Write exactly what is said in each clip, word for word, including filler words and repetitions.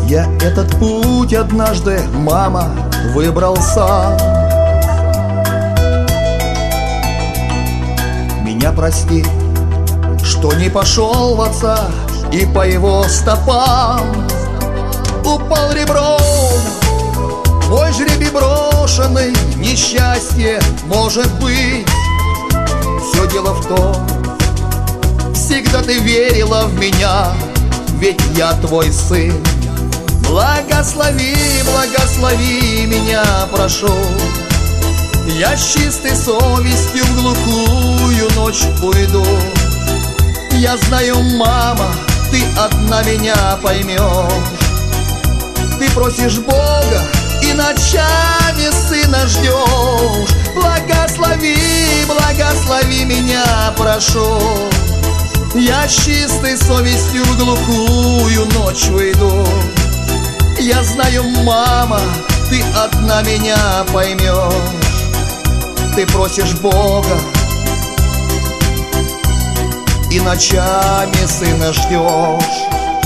Я этот путь однажды, мама, выбрал сам. Меня прости, что не пошел в отца и по его стопам. Упал ребром, мой жребий брошенный, несчастье может быть. Все дело в том, всегда ты верила в меня, ведь я твой сын. Благослови, благослови меня, прошу. Я с чистой совестью в глухую ночь уйду. Я знаю, мама, ты одна меня поймешь. Ты просишь Бога и ночами сына ждешь. Благослови, благослови меня, прошу. Я с чистой совестью в глухую ночь уйду. Я знаю, мама, ты одна меня поймешь. Ты просишь Бога и ночами сына ждешь.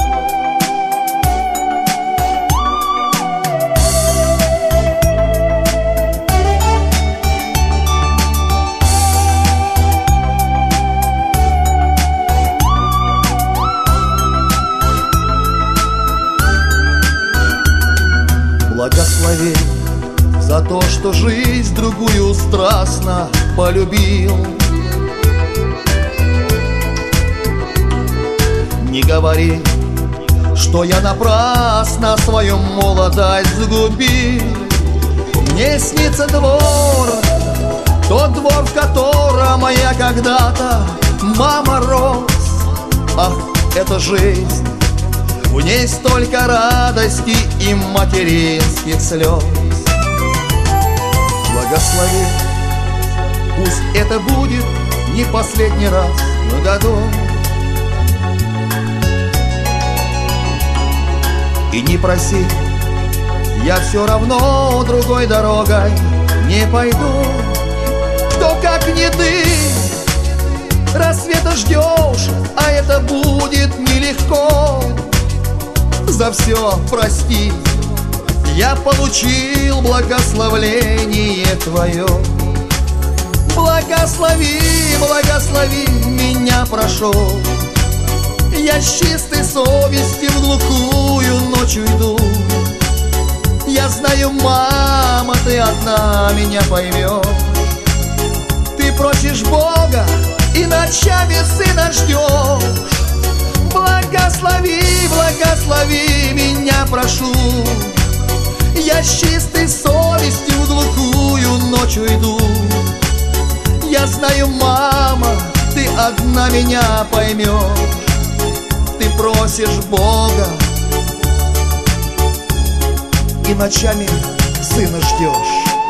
Благослови за то, что жизнь другую страстно полюбил. Не говори, что я напрасно свою молодость загубил. Мне снится двор, тот двор, в котором я когда-то, мама, рос. Ах, это жизнь! В ней столько радости и материнских слез. Благослови, пусть это будет не последний раз в году. И не проси, я все равно другой дорогой не пойду. Кто, как не ты, рассвета ждешь, а это будет нелегко. За все прости, я получил благословление твое. Благослови, благослови меня, прошу. Я с чистой совестью в глухую ночь уйду. Я знаю, мама, ты одна меня поймешь. Ты просишь Бога и ночами сына ждешь. Благослови, благослови меня, прошу. Я с чистой совестью в глухую ночь уйду. Я знаю, мама, ты одна меня поймешь. Ты просишь Бога и ночами сына ждешь.